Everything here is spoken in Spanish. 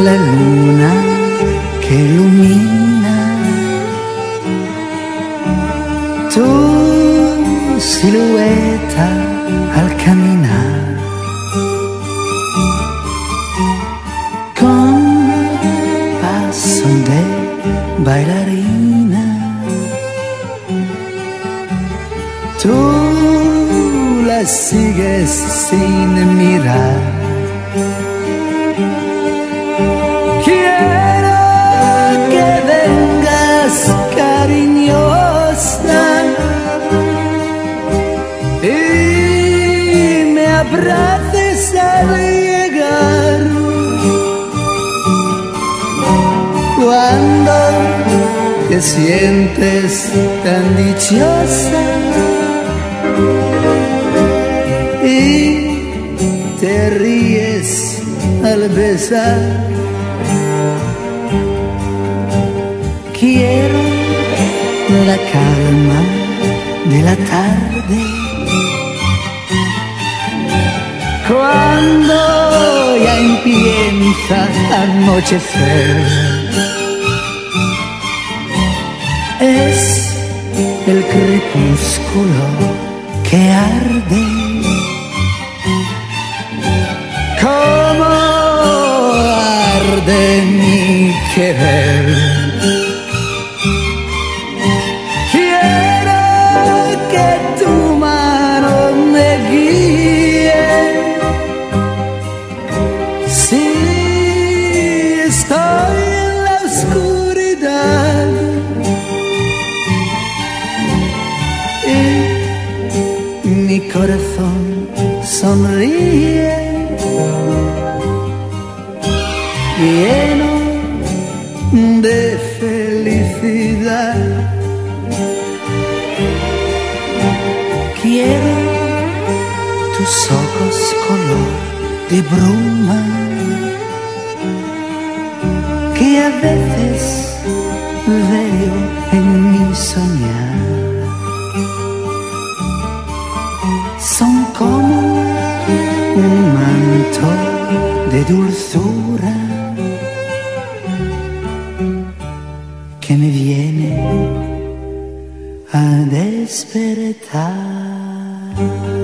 la luna que ilumina tu silueta al caminar, con paso de bailarina. Tú la sigues sin mirar. Quiero que vengas cariñosa y me abraces al llegar. Cuando te sientes tan dichosa y te ríes al besar, quiero la calma de la tarde, cuando ya empieza a anochecer. Es el crepúsculo que arde, como arde mi querer. Quiero que tu mano me guíe, si estoy en la oscuridad, y mi corazón sonríe, lleno de felicidad. Quiero tus ojos color de bruma, que a veces veo en mi soñar. Son como un manto de dulzura que me viene a despertar.